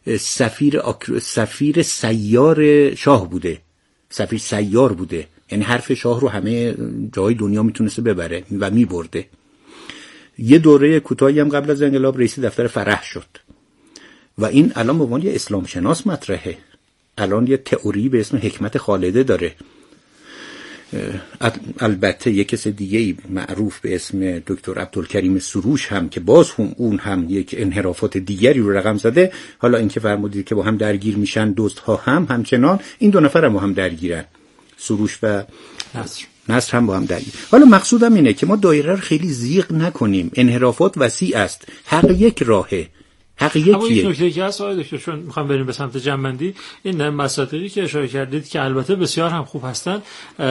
سفیر سیار شاه بوده، سفیر سیار بوده، یعنی حرف شاه رو همه جای دنیا میتونسته ببره و میبرده. یه دوره کوتاهی هم قبل از انقلاب رئیس دفتر فرح شد و این الان به عنوان یه اسلام شناس مطرحه. الان یه تئوری به اسم حکمت خالده داره. البته یک کس دیگه معروف به اسم دکتر عبدالکریم سروش هم که باز اون هم یک انحرافات دیگری رو رقم زده. حالا اینکه فرمودید که با هم درگیر میشن دزدها هم همچنان، این دو نفر هم با هم درگیرن، سروش و نصر هم با هم درگیر. حالا مقصودم اینه که ما دایره رو خیلی زیغ نکنیم. انحرافات وسیع است، حق یک راهه، حق یکیه. اما یک نکته که هست آقای دکتر، چون میخوام بریم به سمت جنبندی، این مصادیقی که اشاره کردید که البته بسیار هم خوب هستن،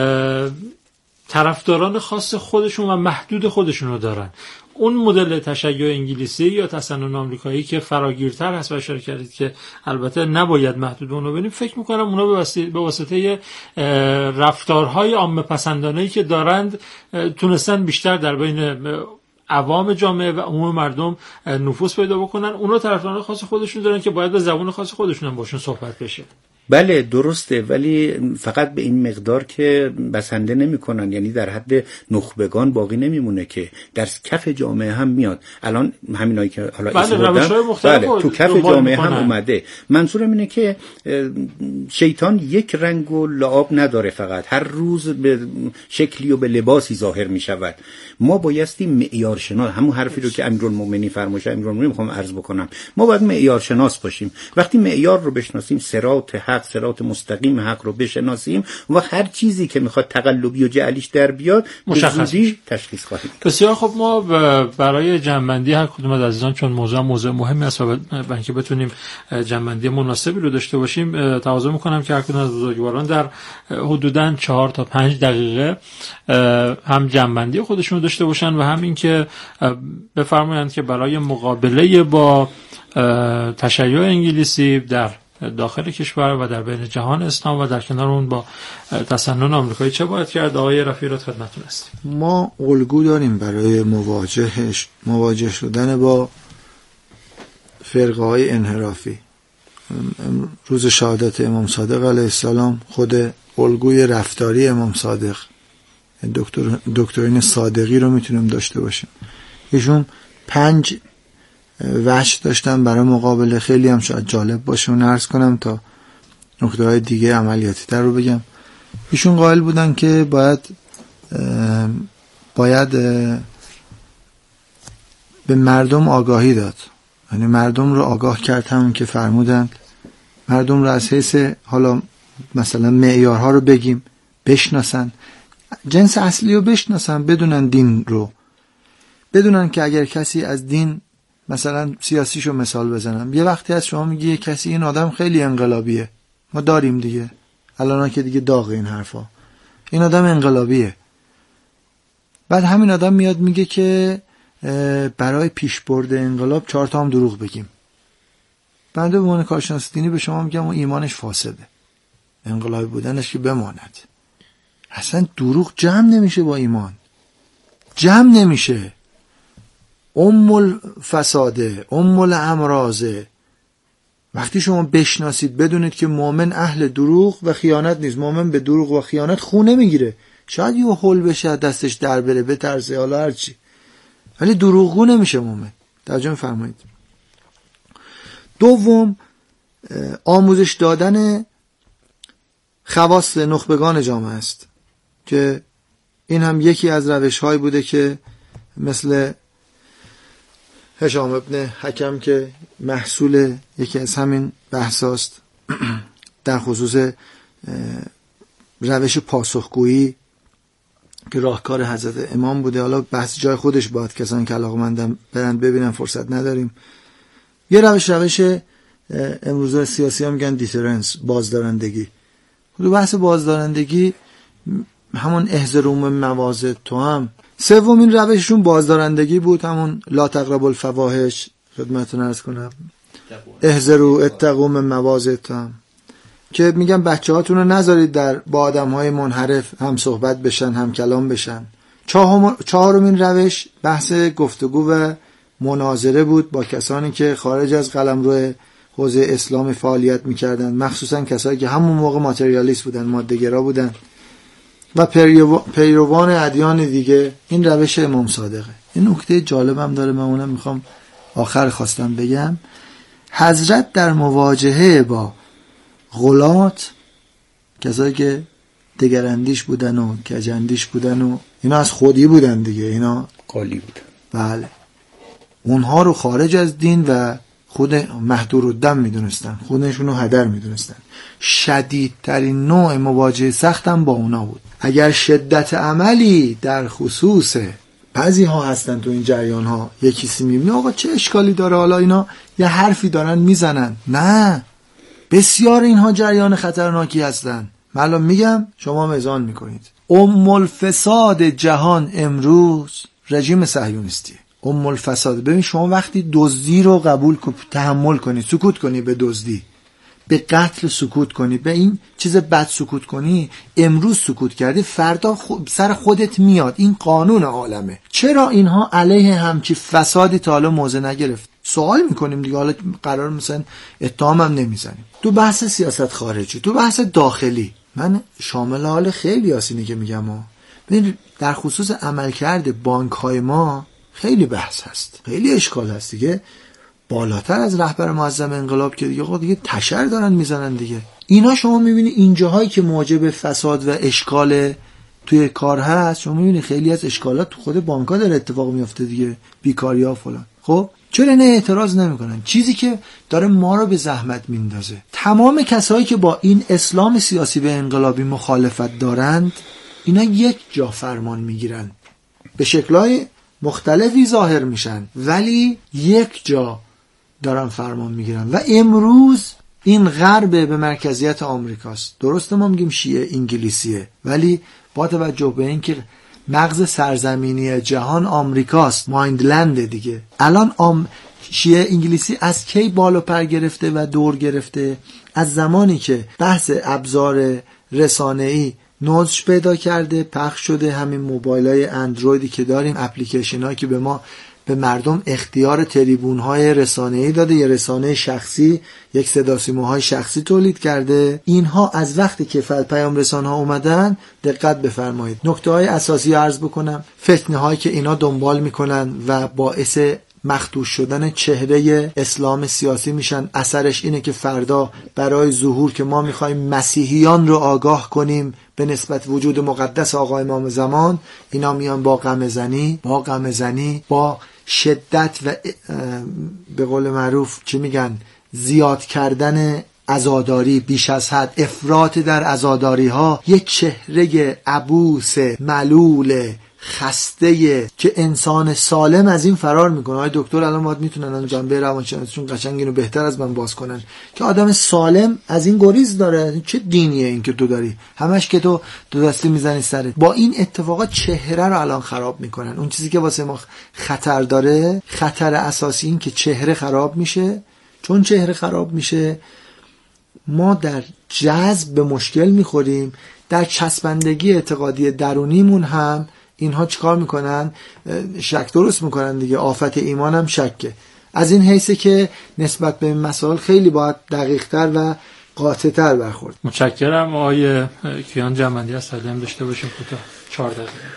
طرفداران خاص خودشون و محدود خودشون رو دارن. اون مدل تشیع انگلیسی یا تسنن آمریکایی که فراگیرتر هست و اشاره کردید که البته نباید محدود اونو بریم، فکر میکنم اونا به واسطه رفتارهای عامه پسندانه‌ای که دارند تونستن بیشتر در بین عوام جامعه و عموم مردم نفوذ پیدا بکنن. اونا طرفداران خاص خودشون دارن که باید به زبان خاص خودشون هم باشون صحبت بشه. بله درسته، ولی فقط به این مقدار که بسنده نمی کنن، یعنی در حد نخبگان باقی نمیمونه که در کف جامعه هم میاد. الان همینایی که حالا بله تو کف جامعه هم اومده. منظورم اینه که شیطان یک رنگ و لعاب نداره، فقط هر روز به شکلی و به لباسی ظاهر می شود. ما بایستی معیار شناس، همون حرفی رو که امیرالمومنین فرموده، امیرالمومنین میخوام عرض بکنم، ما باید معیار شناس باشیم. وقتی معیار رو بشناسیم، صراط حق، صراط مستقیم حق رو بشناسیم و هر چیزی که میخواد تقلبی و جعلیش در بیاد مشخصی تشخیص خواهیم. بسیار خب، ما برای جنبندی هر کدوم از عزیزان، چون موضوع مهمی است و برای اینکه بتونیم جنبندی مناسبی رو داشته باشیم، تقاضا میکنم که هر کدوم از بزرگواران در حدوداً 4 تا 5 دقیقه هم جنبندی خودشون رو داشته باشن و هم این که بفرمایند که برای مقابله با تشیع انگلیسی در داخل کشور و در بین جهان اسلام و در کنار اون با تسنن آمریکایی چه باید کرد؟ آقای رفیع‌راد خدمتتون هستیم. ما الگو داریم برای مواجه شدن با فرقه های انحرافی. روز شهادت امام صادق علیه السلام خود الگوی رفتاری امام صادق، دکترین صادقی رو میتونیم داشته باشیم. ایشون 5 وجه داشتن برای مقابله. خیلی هم شاید جالب باشه اون عرض کنم تا نکته‌های دیگه عملیاتی تر رو بگم. ایشون قائل بودن که باید به مردم آگاهی داد، یعنی مردم رو آگاه کرد، همون که فرمودن مردم رو از حیث حالا مثلا معیارها رو بگیم بشناسن، جنس اصلی رو بشناسن، بدونن دین رو، بدونن که اگر کسی از دین مثلا سیاسیشو مثال بزنم، یه وقتی از شما میگی کسی این آدم خیلی انقلابیه، ما داریم دیگه الان که دیگه داغ این حرفا، این آدم انقلابیه، بعد همین آدم میاد میگه که برای پیشبرد انقلاب 4 تا هم دروغ بگیم. بنده به عنوان کارشناس دینی به شما میگم اون ایمانش فاسده، انقلابی بودنش که بماند. اصلا دروغ جمع نمیشه با ایمان، جمع نمیشه. الفساده، الامراضه. وقتی شما بشناسید بدونید که مؤمن اهل دروغ و خیانت نیست، مؤمن به دروغ و خیانت خو نمیگیره. شاید یه هول بشه دستش در بره بترسه حالا هرچی، ولی دروغگو نمیشه مؤمن. توجه فرمایید. دوم، آموزش دادن خواص نخبگان جامعه است که این هم یکی از روش‌های بوده که مثل هشام ابن حکم که محصول یکی از همین بحثاست در خصوص روش پاسخگویی که راهکار حضرت امام بوده. حالا بحث جای خودش باید کسانی که علاقه‌مندن برند ببینن، فرصت نداریم. یه روش امروزه سیاسی هم میگن دیترنس، بازدارندگی. خود بحث بازدارندگی همون احذروا من مواضع التهم. سومین روششون بازدارندگی بود، همون لا تقربوا الفواحش. خدمتتون عرض کنم احذروا اتقوا من مواضع التهم، که میگن بچه‌هاتون رو نذارید با آدم‌های منحرف هم صحبت بشن، هم کلام بشن. چهارمین روش بحث گفتگو و مناظره بود با کسانی که خارج از قلمرو حوزه اسلام فعالیت میکردن، مخصوصا کسایی که همون موقع ماتریالیست بودن، ماده‌گرا بودن و پیروان ادیان دیگه. این روش امام صادقه. این نکته جالبم داره، من اونم میخوام آخر خواستم بگم. حضرت در مواجهه با غلات، کسایی که دگراندیش بودن و کجندیش بودن و اینا از خودی بودن دیگه، اینا قالی بودن، بله، اونها رو خارج از دین و خود محدور الدم میدونستن، خودشون رو هدر میدونستن. شدیدترین نوع مواجهه سختم با اونا بود. اگر شدت عملی در خصوص بعضی ها هستن تو این جریان ها، یکی سی میبینی آقا چه اشکالی داره، حالا اینا یه حرفی دارن میزنن. نه، بسیار اینها جریان خطرناکی هستن. من الان میگم شما میزان میکنید. الفساد جهان امروز رژیم صهیونیستیه. الفساد. ببین شما وقتی دزدی رو قبول تحمل کنی، سکوت کنی به دزدی، به قتل سکوت کنی، به این چیز بد سکوت کنی، امروز سکوت کردی، فردا سر خودت میاد. این قانون عالمه. چرا اینها علیه همچی فسادی تا حالا موضع نگرفت؟ سوال میکنیم دیگه. حالا قرار مثلا اتهام هم نمیزنیم. تو بحث سیاست خارجی، تو بحث داخلی، من شامل حال خیلی آسینی که میگم ببین در خصوص عملکرد بانک‌های ما خیلی بحث هست، خیلی اشکال هست دیگه. بالاتر از رهبر معظم انقلاب که دیگه تشر دارن میزنن دیگه. اینا شما میبینی اینجاهایی که موجب فساد و اشکال توی کار هست، شما میبینی خیلی از اشکالات تو خود بانک‌ها داره اتفاق میفته دیگه، بیکاری‌ها فلان. خب چرا نه اعتراض نمیکنن؟ چیزی که داره ما رو به زحمت میندازه. تمام کسایی که با این اسلام سیاسی و انقلابی مخالفت دارند، اینا یک جا فرمان میگیرن، به شکل‌های مختلفی ظاهر میشن، ولی یک جا دارن فرمان میگیرن. و امروز این غرب به مرکزیت آمریکاست. درسته ما میگیم شیعه انگلیسیه، ولی با توجه به این که مغز سرزمینی جهان آمریکاست، مایندلند دیگه. الان شیعه انگلیسی از کی بالا پر گرفته و دور گرفته؟ از زمانی که بحث ابزار رسانه‌ای نوزش پیدا کرده، پخش شده، همین موبایل‌های اندرویدی که داریم، اپلیکیشن‌هایی که به مردم اختیار تریبون‌های رسانه‌ای داده، یه رسانه شخصی، یک صداسیماهای شخصی تولید کرده. اینها از وقتی که پیام رسان‌ها اومدن، دقت بفرمایید، نکته‌های اساسی عرض بکنم. فتنه‌هایی که اینا دنبال میکنن و باعث مخدوش شدن چهره اسلام سیاسی میشن، اثرش اینه که فردا برای ظهور که ما میخوایم مسیحیان رو آگاه کنیم به نسبت وجود مقدس آقا امام زمان، اینا میان با غمزنی، با شدت و به قول معروف چی میگن، زیاد کردن عزاداری بیش از حد، افراط در عزاداری ها، یک چهره عبوس ملول خسته که انسان سالم از این فرار میکنه. آقای دکتر الان باید میتونن جنبه روانشناسیشون قشنگ اینو بهتر از من باز کنن که آدم سالم از این گریز داره. چه دینیه این که تو داری همش که تو دو دستی میزنی سرت؟ با این اتفاقات چهره رو الان خراب میکنن. اون چیزی که واسه ما خطر داره، خطر اساسی این که چهره خراب میشه. چون چهره خراب میشه ما در جذب به مشکل میخوریم، در چسبندگی اعتقادی درونیمون هم اینها چیکار میکنن؟ شک درست میکنن دیگه. آفت ایمان هم شکه. از این حیثه که نسبت به این مسائل خیلی باید دقیق‌تر و قاطع‌تر برخورد. متشکرم. آقای کیان جنبندی از سلیم داشته باشیم کوتاه 4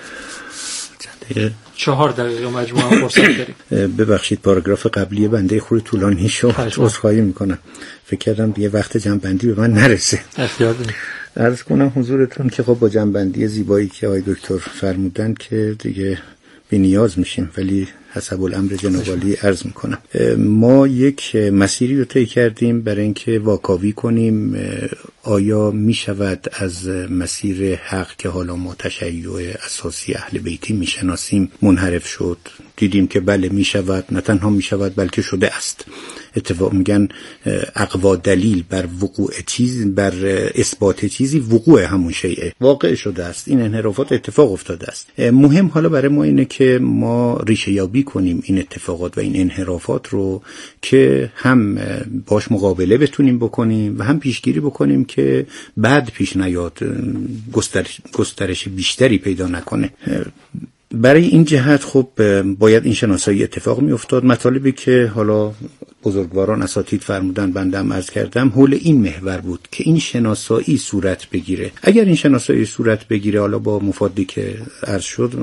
دقیقه. 4 دقیقه مجموعاً فرصت داریم. ببخشید پاراگراف قبلی بنده خود طولانی شد، عذرخواهی میکنم. فکر کردم دیگه وقت جنبندی به من نرسه. اختیار دارید. عرض کنم حضورتون که خب با جنبندی زیبایی که آقای دکتر فرمودن که دیگه بی‌نیاز میشیم، ولی حسب الامر جناب عالی عرض میکنم. ما یک مسیری رو طی کردیم برای اینکه واکاوی کنیم آیا میشود از مسیر حق که حالا ما تشیع اساسی اهل بیتی میشناسیم منحرف شد. دیدیم که بله میشود، نه تنها میشود بلکه شده است. اتفاق میگن اقوا دلیل بر وقوع چیز، بر اثبات چیزی وقوع همون شیء واقع شده است. این انحرافات اتفاق افتاده است. مهم حالا برای ما اینه که ما ریشه یابی کنیم این اتفاقات و این انحرافات رو که هم باش مقابله بتونیم بکنیم و هم پیشگیری بکنیم که بعد پیش نیاد، گسترش بیشتری پیدا نکنه. برای این جهت خب باید این شناسایی اتفاق می افتاد. مطالبی که حالا بزرگواران اساتید فرمودن، بنده هم عرض کردم، حول این محور بود که این شناسایی صورت بگیره. اگر این شناسایی صورت بگیره، حالا با مفادی که عرض شد،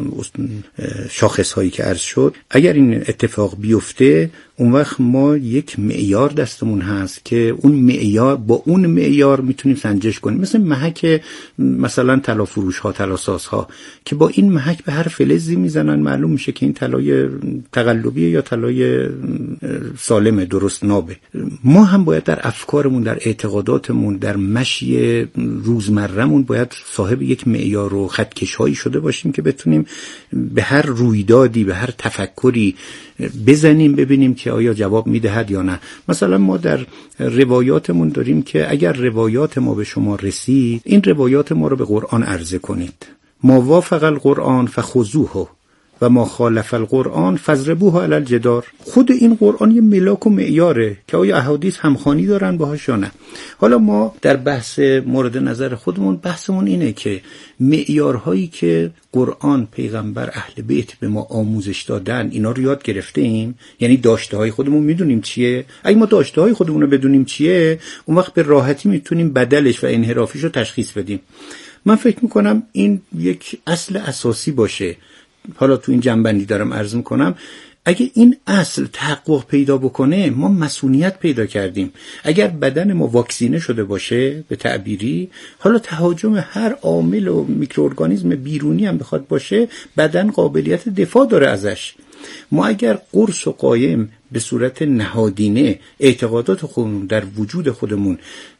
شاخص هایی که عرض شد، اگر این اتفاق بیفته، اون وقت ما یک معیار دستمون هست که اون معیار، با اون معیار میتونیم سنجش کنیم. مثل محک مثلا طلا فروش ها، طلا ساز ها، که با این محک به هر فلزی میزنن، معلوم میشه که این طلای تقلبیه یا طلای سالمه، درست نابه. ما هم باید در افکارمون، در اعتقاداتمون، در مشی روزمرهمون باید صاحب یک معیار و خطکش‌هایی شده باشیم که بتونیم به هر رویدادی، به هر تفکری بزنیم، ببینیم که آیا جواب میدهد یا نه. مثلا ما در روایاتمون داریم که اگر روایات ما به شما رسید، این روایات ما رو به قرآن عرضه کنید. ما وافق القرآن فخذوه و ما خالف القرآن فضربوه علی الجدار. خود این قرآن یه ملاک و معیاره که آیا احادیث همخوانی دارن باهاش یا نه. حالا ما در بحث مورد نظر خودمون، بحثمون اینه که معیارهایی که قرآن، پیغمبر، اهل بیت به ما آموزش دادن، اینا رو یاد گرفته ایم؟ یعنی داشته های خودمون میدونیم چیه؟ اگه ما داشته های خودمون رو بدونیم چیه، اون وقت به راحتی میتونیم بدلش و انحرافیش رو تشخیص بدیم. من فکر میکنم این یک اصل اساسی باشه. حالا تو این جنبندی دارم عرض میکنم، اگه این اصل تحقق پیدا بکنه، ما مسئولیت پیدا کردیم. اگر بدن ما واکسینه شده باشه به تعبیری، حالا تهاجم هر عامل و میکروارگانیسم بیرونی هم بخواد باشه، بدن قابلیت دفاع داره ازش. ما اگر قرص و قایم به صورت نهادینه اعتقادات خودمون در وجود خودمون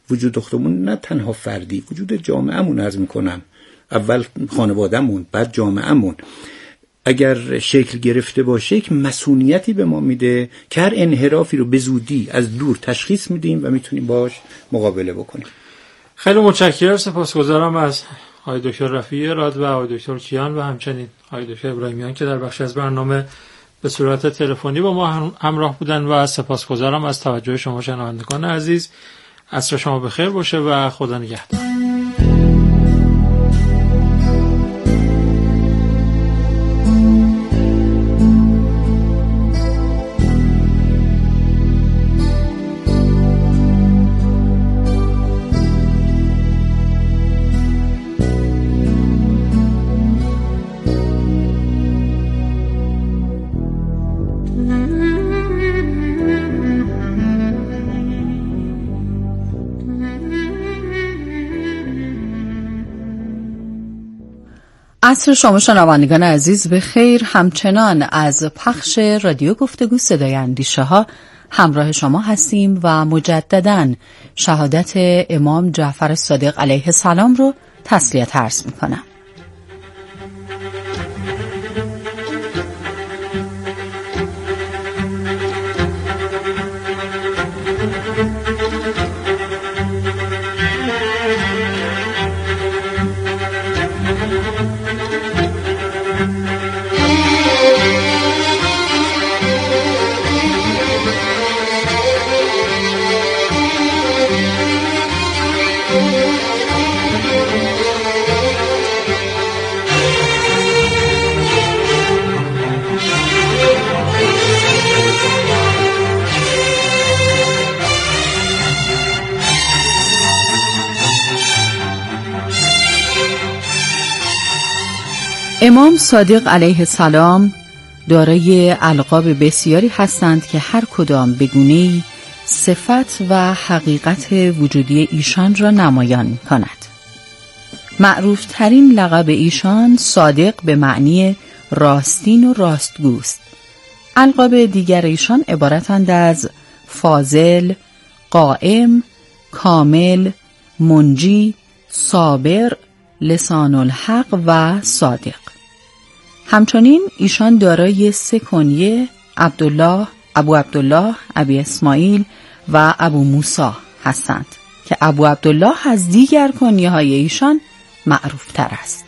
نه تنها فردی، وجود جامعهمون عرض میکنم، اول خانوادهمون، بعد جامعهمون، اگر شکل گرفته باشه، که مسئولیتی به ما میده که هر انحرافی رو به زودی از دور تشخیص میدیم و میتونیم باش مقابله بکنیم. خیلی متشکرم، سپاسگزارم از آقای دکتر رفیعی اراد و آقای دکتر کیان و همچنین آقای دکتر ابراهیمیان که در بخش از برنامه به صورت تلفنی با ما همراه بودن و سپاسگزارم از توجه شما شنوندگان عزیز. عصر شما بخیر باشه و خدا نگهدار. عصر شما شنوندگان عزیز به خیر. همچنان از پخش رادیو گفتگو صدای اندیشه ها همراه شما هستیم و مجدداً شهادت امام جعفر صادق علیه السلام رو تسلیت عرض میکنم. امام صادق علیه السلام دارای القاب بسیاری هستند که هر کدام به گونه‌ای صفت و حقیقت وجودی ایشان را نمایان کند. معروف ترین لقب ایشان صادق به معنی راستین و راستگوست. القاب دیگر ایشان عبارتند از فاضل، قائم، کامل، منجی، صابر، لسان الحق و صادق. همچنین ایشان دارای 3 کنیه عبدالله، ابو عبدالله، ابی اسماعیل و ابو موسی هستند که ابو عبدالله از دیگر کنیه های ایشان معروف تر است.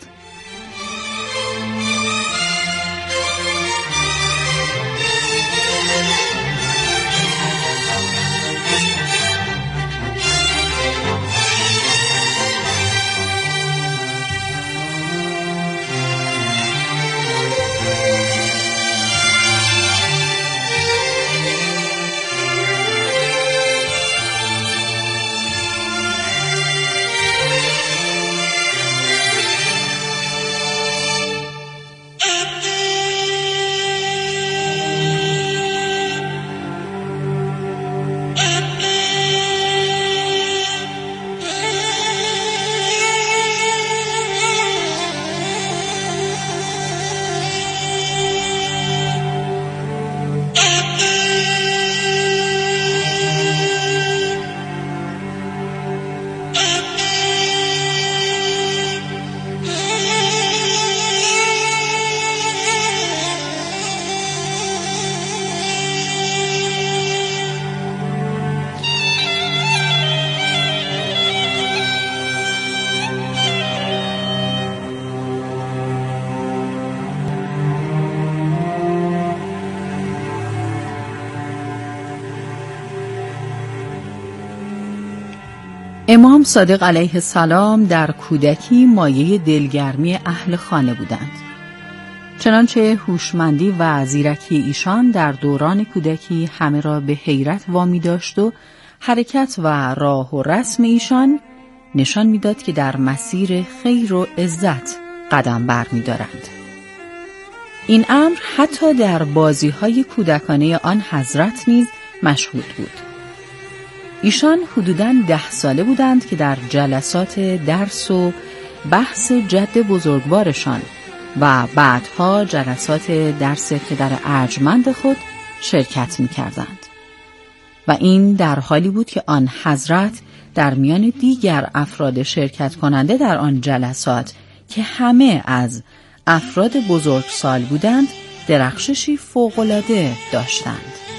امام صادق علیه السلام در کودکی مایه دلگرمی اهل خانه بودند. چنانچه هوشمندی و زیرکی ایشان در دوران کودکی همه را به حیرت وامی داشت و حرکت و راه و رسم ایشان نشان میداد که در مسیر خیر و عزت قدم برمی‌دارند. این امر حتی در بازی‌های کودکانه آن حضرت نیز مشهود بود. ایشان حدوداً 10 ساله بودند که در جلسات درس و بحث جد بزرگوارشان و بعدها جلسات درس پدر ارجمند خود شرکت می‌کردند. و این در حالی بود که آن حضرت در میان دیگر افراد شرکت کننده در آن جلسات که همه از افراد بزرگسال بودند درخششی فوق‌العاده داشتند.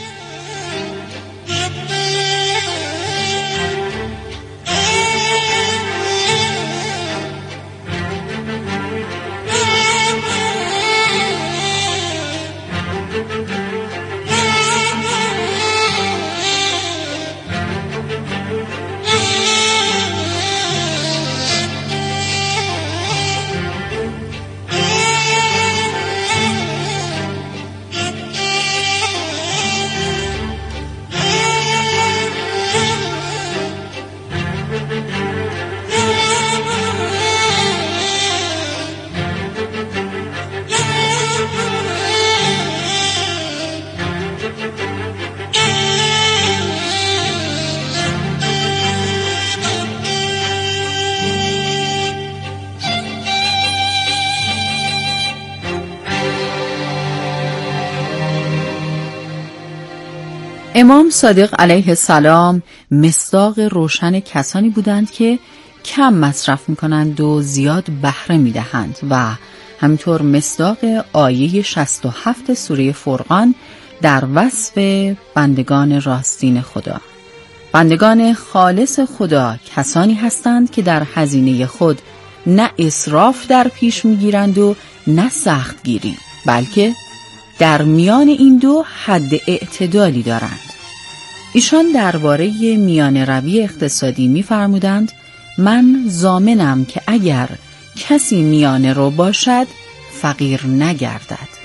امام صادق علیه السلام مصداق روشن کسانی بودند که کم مصرف می‌کنند و زیاد بهره می‌دهند و همینطور مصداق آیه 67 سوره فرقان در وصف بندگان راستین خدا. بندگان خالص خدا کسانی هستند که در هزینه خود نه اسراف در پیش می‌گیرند و نه سختگیری، بلکه در میان این دو حد اعتدالی دارند. ایشان درباره میان روی اقتصادی می‌فرمودند: من ضامنم که اگر کسی میانه رو باشد فقیر نگردد.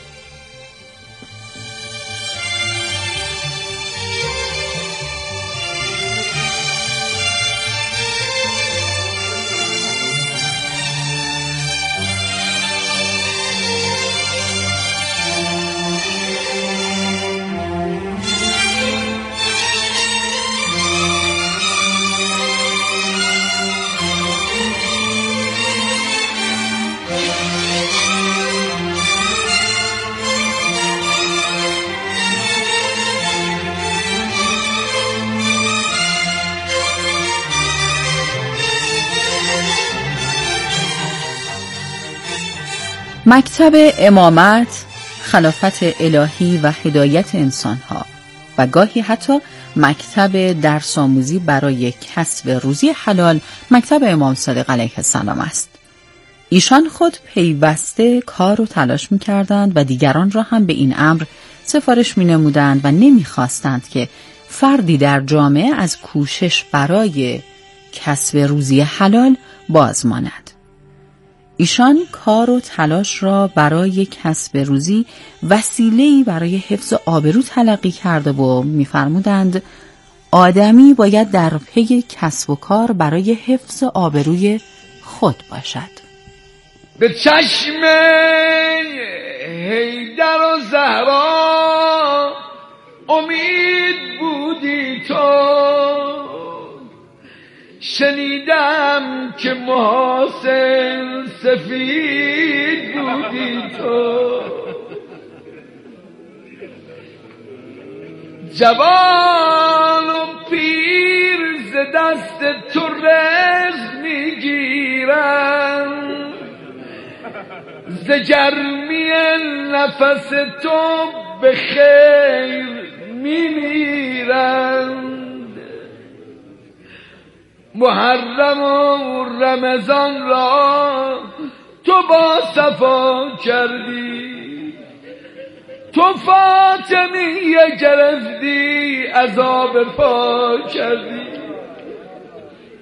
مکتب امامت، خلافت الهی و هدایت انسانها و گاهی حتی مکتب درس آموزی برای کسب روزی حلال مکتب امام صادق علیه السلام است. ایشان خود پیوسته کار و تلاش می‌کردند و دیگران را هم به این امر سفارش می‌نمودند و نمی‌خواستند که فردی در جامعه از کوشش برای کسب روزی حلال باز ماند. ایشان کار و تلاش را برای کسب روزی وسیله‌ای برای حفظ آبرو تلقی کرده و می‌فرمودند آدمی باید در پی کسب و کار برای حفظ آبروی خود باشد. به چشم حیدر و زهرا امید بودی تو، شنیدم که محاسن سفید بودی تو، جوان و پیر ز دست تو رزق میگیرن، ز گرمی نفس تو به خیر میمیرن. محرم و رمضان را تو با صفا کردی، تو فاطمیه گرفتی عذاب پا کردی.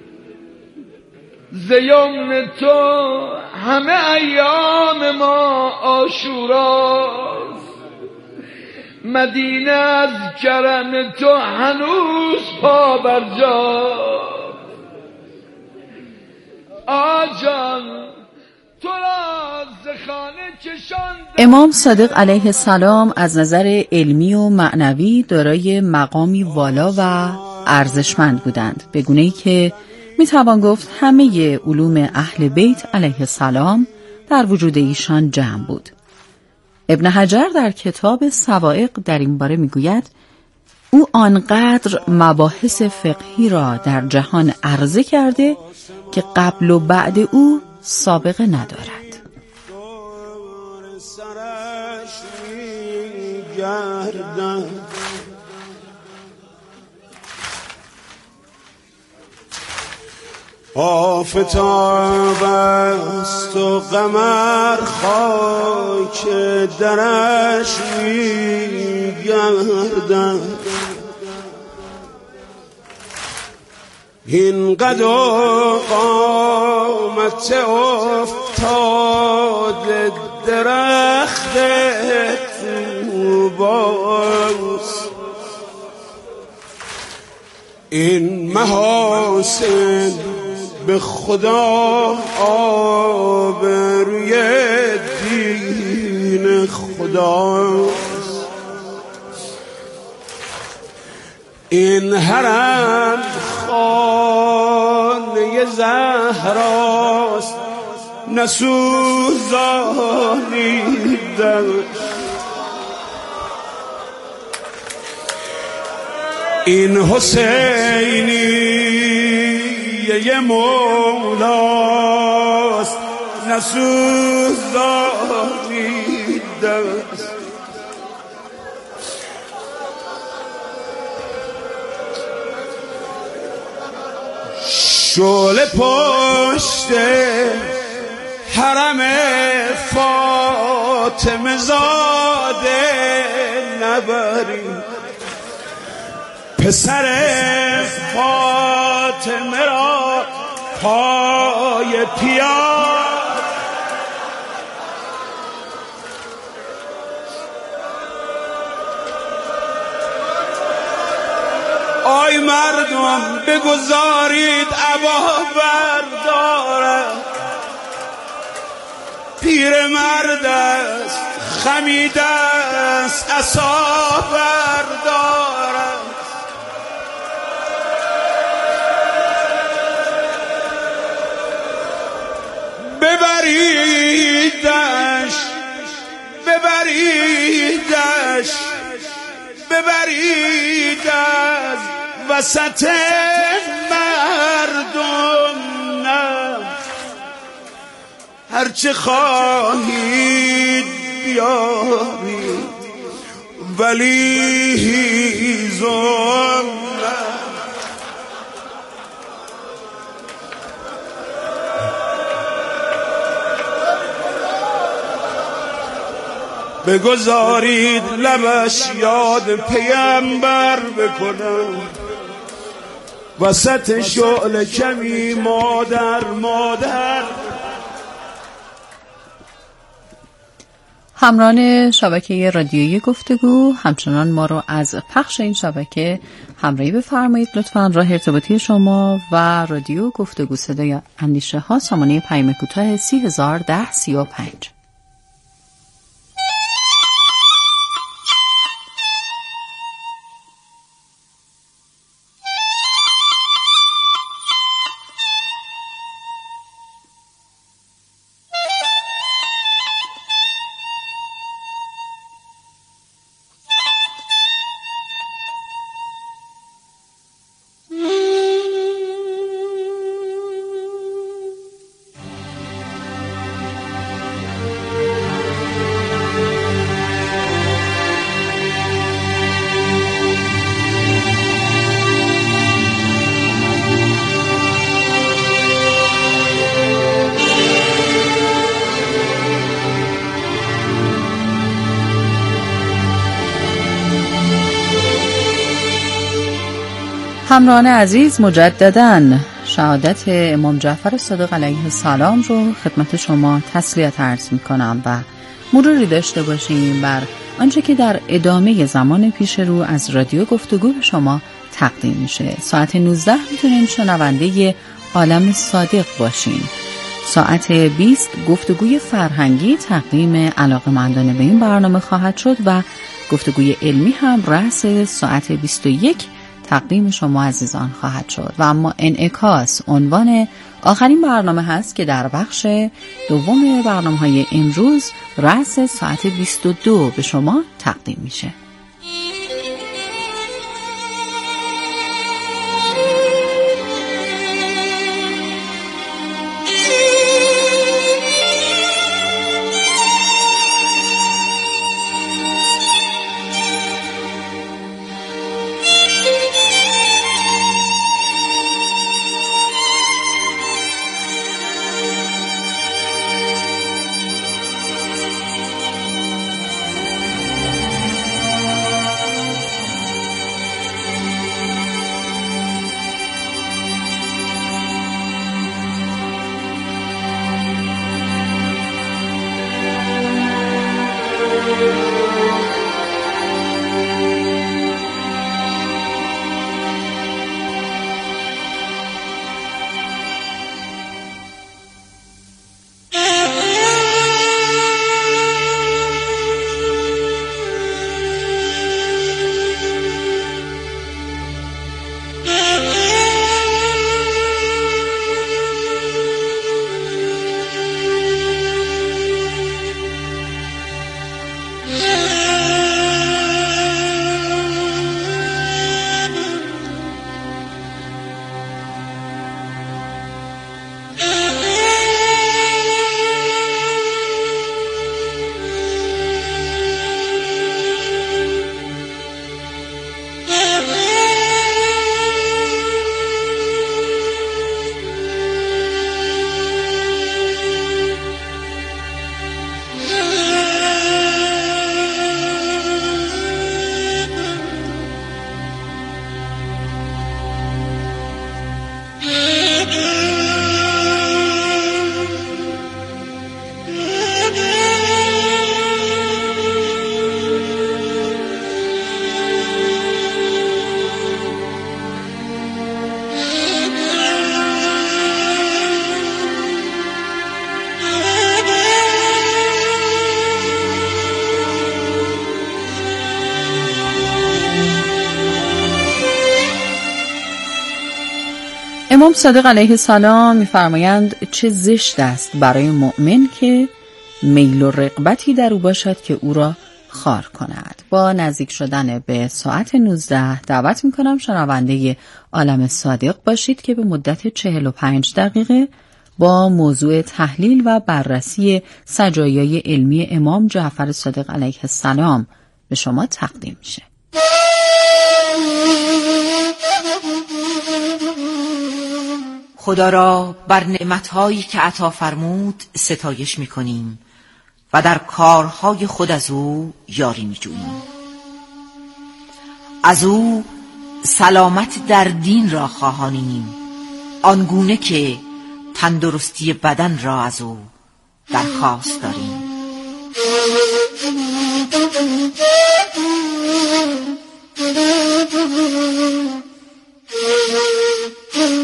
ز یمن تو همه ایام ما عاشوراست، مدینه از کرم تو هنوز پا بر جاست. آجان تو را ز خانه کشان. امام صادق علیه السلام از نظر علمی و معنوی دارای مقامی والا و ارزشمند بودند، به گونه‌ای که میتوان گفت همه علوم اهل بیت علیه السلام در وجود ایشان جمع بود. ابن حجر در کتاب صواعق در این باره میگوید او آنقدر مباحث فقهی را در جهان عرضه کرده که قبل و بعد او سابقه ندارد. آفتاب است و قمر خاک درش می‌گردد، این قد و قامت افتاد درخت طوباست، این محاسن به خدا آبروی دین خداست، این حرم خانه زهراست نسوزانیدن، این حسینیه مولاست نسوزانیدن. شعله پشت حرم فاطمه زاده نبرید، پسر فاطمه را پای پیاد آی مردم بگذارید عبا بردارد، پیر مرد است خمیده است عصا بردارد، ببریدش ببریدش ببرید از وسط مردم، نه هرچه خواهید بیارید ولی هیزم نه. بگذارید لبش یاد پیامبر بکنم، وسط شعله کمی مادر مادر. همراهان شبکه رادیویی گفتگو، همچنان ما رو از پخش این شبکه همراهی بفرمایید. لطفاً راه ارتباطی شما و رادیو گفتگو صدای اندیشه ها سامانه پیام کوتاه 301035. همراهان عزیز، مجدداً شهادت امام جعفر صادق علیه السلام رو خدمت شما تسلیت عرض می‌کنم و مروری داشته باشیم بر آنچه که در ادامه زمان پیش رو از رادیو گفتگو به شما تقدیم میشه. ساعت 19 میتونین شنونده عالم صادق باشین. ساعت 20 گفتگوی فرهنگی تقدیم علاقه‌مندان به این برنامه خواهد شد و گفتگوی علمی هم رأس ساعت 21 تقدیم شما عزیزان خواهد شد. و اما انعکاس عنوان آخرین برنامه هست که در بخش دوم برنامه‌های امروز رأس ساعت 22 به شما تقدیم میشه. امام صادق علیه السلام می‌فرمایند چه زشت است برای مؤمن که میل و رغبتی در او باشد که او را خار کند. با نزدیک شدن به ساعت 19 دعوت می‌کنم شنونده عالم صادق باشید که به مدت 45 دقیقه با موضوع تحلیل و بررسی سجایای علمی امام جعفر صادق علیه السلام به شما تقدیم میشه. خدا را بر نعمت‌هایی که عطا فرمود ستایش می‌کنیم و در کارهای خود از او یاری می‌جوییم. از او سلامت در دین را خواهانیم، آنگونه که تندرستی بدن را از او درخواست داریم.